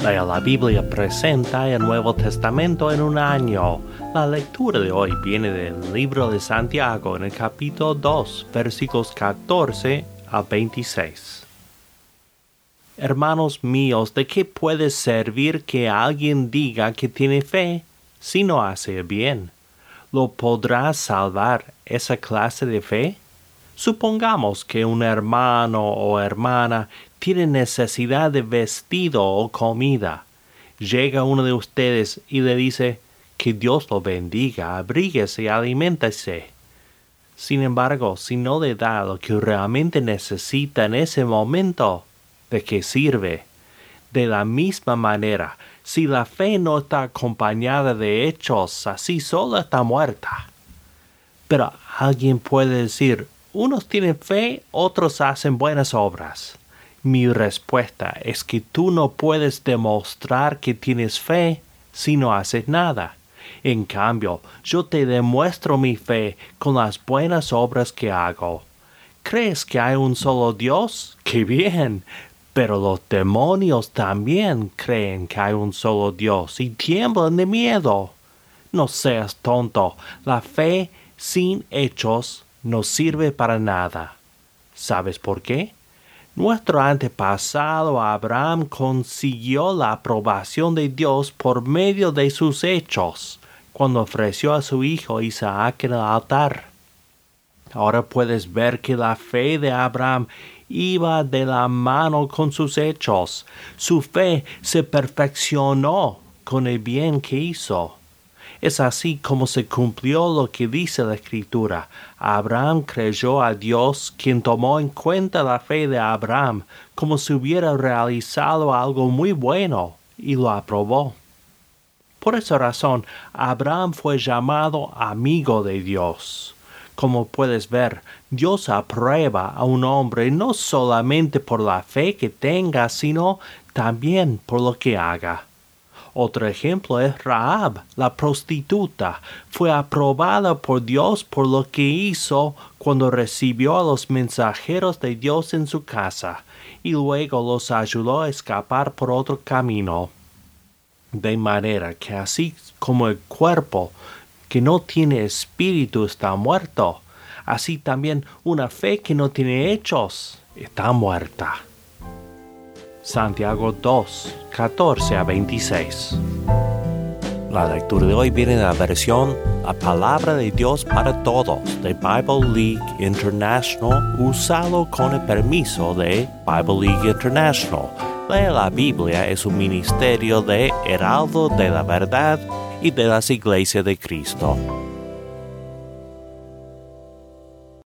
Lea la Biblia presenta el Nuevo Testamento en un año. La lectura de hoy viene del libro de Santiago en el capítulo 2, versículos 14 a 26. Hermanos míos, ¿de qué puede servir que alguien diga que tiene fe si no hace el bien? ¿Lo podrá salvar esa clase de fe? Supongamos que un hermano o hermana tiene necesidad de vestido o comida. Llega uno de ustedes y le dice, que Dios lo bendiga, abríguese y aliméntese. Sin embargo, si no le da lo que realmente necesita en ese momento, ¿de qué sirve? De la misma manera, si la fe no está acompañada de hechos, así sola está muerta. Pero alguien puede decir, unos tienen fe, otros hacen buenas obras. Mi respuesta es que tú no puedes demostrar que tienes fe si no haces nada. En cambio, yo te demuestro mi fe con las buenas obras que hago. ¿Crees que hay un solo Dios? ¡Qué bien! Pero los demonios también creen que hay un solo Dios y tiemblan de miedo. No seas tonto. La fe sin hechos no sirve para nada. ¿Sabes por qué? Nuestro antepasado Abraham consiguió la aprobación de Dios por medio de sus hechos, cuando ofreció a su hijo Isaac en el altar. Ahora puedes ver que la fe de Abraham iba de la mano con sus hechos. Su fe se perfeccionó con el bien que hizo. Es así como se cumplió lo que dice la Escritura. Abraham creyó a Dios, quien tomó en cuenta la fe de Abraham como si hubiera realizado algo muy bueno, y lo aprobó. Por esa razón, Abraham fue llamado amigo de Dios. Como puedes ver, Dios aprueba a un hombre no solamente por la fe que tenga, sino también por lo que haga. Otro ejemplo es Rahab, la prostituta. Fue aprobada por Dios por lo que hizo cuando recibió a los mensajeros de Dios en su casa y luego los ayudó a escapar por otro camino. De manera que así como el cuerpo que no tiene espíritu está muerto, así también una fe que no tiene hechos está muerta. Santiago 2, 14 a 26. La lectura de hoy viene de la versión La Palabra de Dios para Todos de Bible League International, usado con el permiso de Bible League International. Lea la Biblia es un ministerio de Heraldo de la Verdad y de las Iglesias de Cristo.